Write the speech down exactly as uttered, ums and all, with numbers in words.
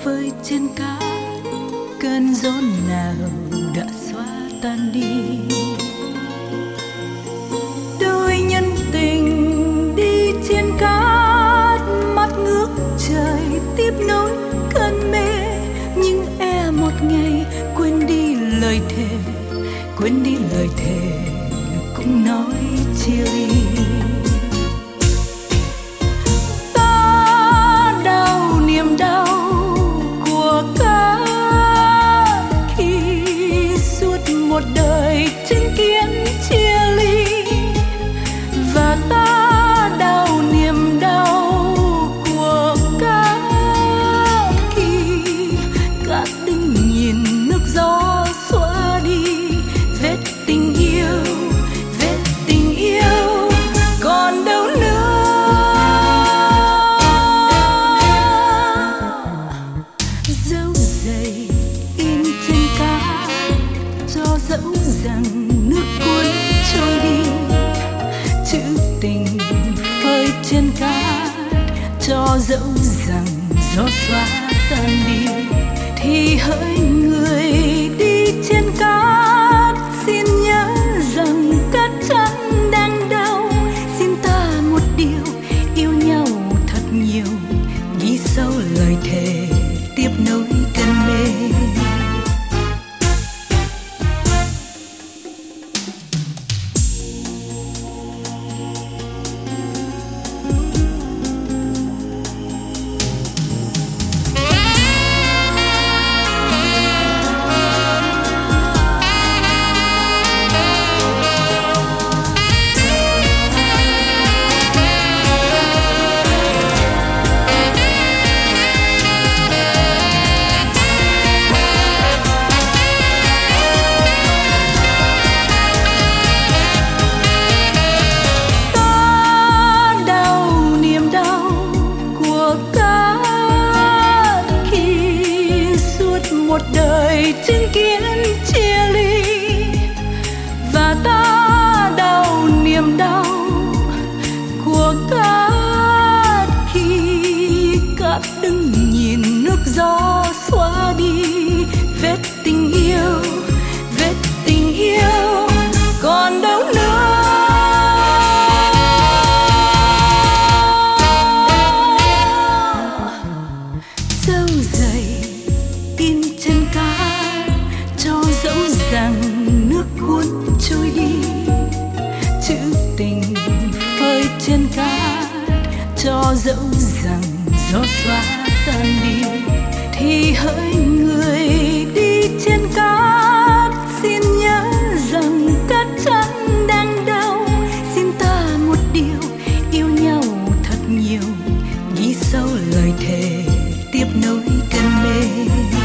phơi trên cát, cơn gió nào đã xóa tan đi. Đôi nhân tình đi trên cát, mắt ngước trời tiếp nối cơn mê, nhưng e một ngày quên đi lời thề, quên đi lời thề cũng nói chia ly. Ta đau niềm đau của cát khi suốt một đời chứng kiến chia ly, và ta đau niềm đau của cát khi cát đứng nhìn nước gió xóa đi vết tình yêu, vết tình yêu còn đâu nữa. Dấu giày in trên cát cho dẫu rằng nước cuốn trôi đi, chữ tình phơi trên cát cho dẫu rằng gió xóa tan đi. Thì hỡi người đi trên cát, xin nhớ rằng cát trắng đang đau. Xin ta một điều, yêu nhau thật nhiều, ghi sâu lời thề tiếp nối cơn mê. Một đời chứng kiến chia ly, và ta đau niềm đau của cát khi cát đứng nhìn nước gió xóa đi vết tình yêu, vết tình yêu còn đâu nữa. Dấu giày in trên cát cho dẫu rằng nước cuốn trôi đi, chữ tình phơi trên cát cho dẫu rằng gió xóa tan đi. Thì hỡi người đi trên cát, xin nhớ rằng cát trắng đang đau. Xin ta một điều, yêu nhau thật nhiều, ghi sâu lời thề tiếp nối cơn mê.